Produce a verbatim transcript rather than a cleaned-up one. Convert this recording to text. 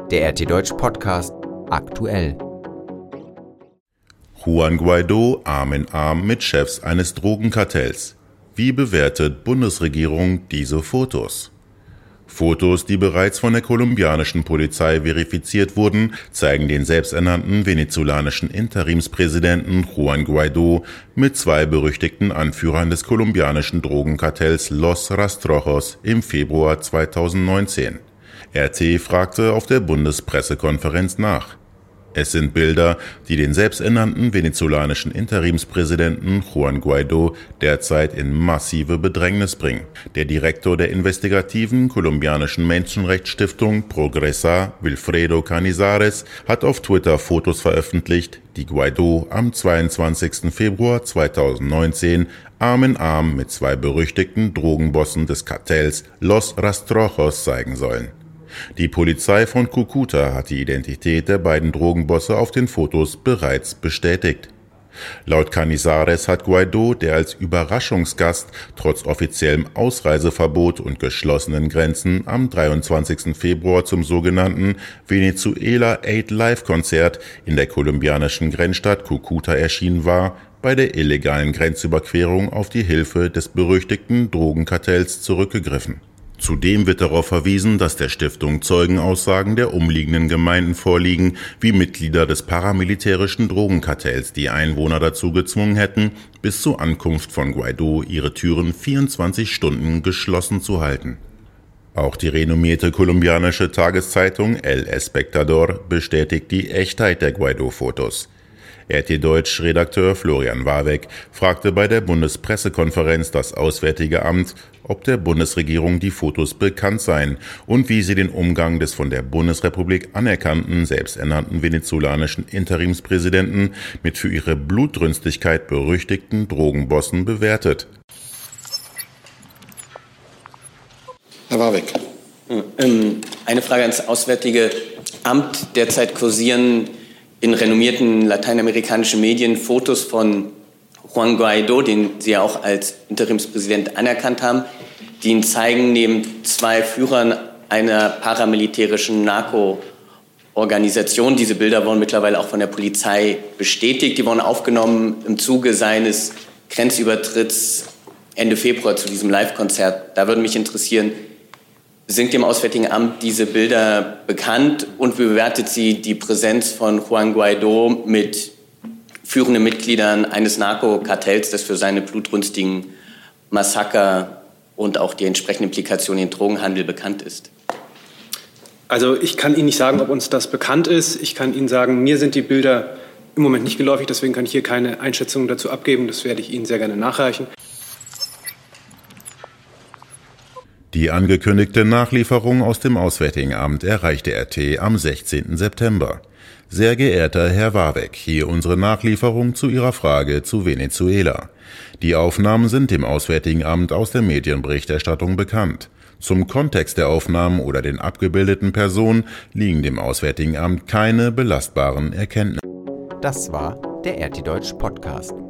Der R T Deutsch Podcast aktuell. Juan Guaidó Arm in Arm mit Chefs eines Drogenkartells. Wie bewertet Bundesregierung diese Fotos? Fotos, die bereits von der kolumbianischen Polizei verifiziert wurden, zeigen den selbsternannten venezolanischen Interimspräsidenten Juan Guaidó mit zwei berüchtigten Anführern des kolumbianischen Drogenkartells Los Rastrojos im Februar zweitausendneunzehn. R T fragte auf der Bundespressekonferenz nach. Es sind Bilder, die den selbsternannten venezolanischen Interimspräsidenten Juan Guaidó derzeit in massive Bedrängnis bringen. Der Direktor der investigativen kolumbianischen Menschenrechtsstiftung Progresa, Wilfredo Canizares, hat auf Twitter Fotos veröffentlicht, die Guaidó am zweiundzwanzigsten Februar zweitausendneunzehn Arm in Arm mit zwei berüchtigten Drogenbossen des Kartells Los Rastrojos zeigen sollen. Die Polizei von Cúcuta hat die Identität der beiden Drogenbosse auf den Fotos bereits bestätigt. Laut Canizares hat Guaidó, der als Überraschungsgast trotz offiziellem Ausreiseverbot und geschlossenen Grenzen am dreiundzwanzigsten Februar zum sogenannten Venezuela Aid Live-Konzert in der kolumbianischen Grenzstadt Cúcuta erschienen war, bei der illegalen Grenzüberquerung auf die Hilfe des berüchtigten Drogenkartells zurückgegriffen. Zudem wird darauf verwiesen, dass der Stiftung Zeugenaussagen der umliegenden Gemeinden vorliegen, wie Mitglieder des paramilitärischen Drogenkartells die Einwohner dazu gezwungen hätten, bis zur Ankunft von Guaidó ihre Türen vierundzwanzig Stunden geschlossen zu halten. Auch die renommierte kolumbianische Tageszeitung El Espectador bestätigt die Echtheit der Guaidó-Fotos. R T Deutsch-Redakteur Florian Warweck fragte bei der Bundespressekonferenz das Auswärtige Amt, ob der Bundesregierung die Fotos bekannt seien und wie sie den Umgang des von der Bundesrepublik anerkannten, selbsternannten venezolanischen Interimspräsidenten mit für ihre Blutrünstigkeit berüchtigten Drogenbossen bewertet. Herr Warweck. Eine Frage ans Auswärtige Amt. Derzeit kursieren in renommierten lateinamerikanischen Medien Fotos von Juan Guaidó, den Sie ja auch als Interimspräsident anerkannt haben, die ihn zeigen neben zwei Führern einer paramilitärischen Narco-Organisation. Diese Bilder wurden mittlerweile auch von der Polizei bestätigt. Die wurden aufgenommen im Zuge seines Grenzübertritts Ende Februar zu diesem Live-Konzert. Da würde mich interessieren, sind dem Auswärtigen Amt diese Bilder bekannt und wie bewertet sie die Präsenz von Juan Guaidó mit führenden Mitgliedern eines Narkokartells, das für seine blutrünstigen Massaker und auch die entsprechenden Implikationen im Drogenhandel bekannt ist? Also ich kann Ihnen nicht sagen, ob uns das bekannt ist. Ich kann Ihnen sagen, mir sind die Bilder im Moment nicht geläufig, deswegen kann ich hier keine Einschätzung dazu abgeben. Das werde ich Ihnen sehr gerne nachreichen. Die angekündigte Nachlieferung aus dem Auswärtigen Amt erreichte R T am sechzehnten September. Sehr geehrter Herr Warweck, hier unsere Nachlieferung zu Ihrer Frage zu Venezuela. Die Aufnahmen sind dem Auswärtigen Amt aus der Medienberichterstattung bekannt. Zum Kontext der Aufnahmen oder den abgebildeten Personen liegen dem Auswärtigen Amt keine belastbaren Erkenntnisse. Das war der R T Deutsch Podcast.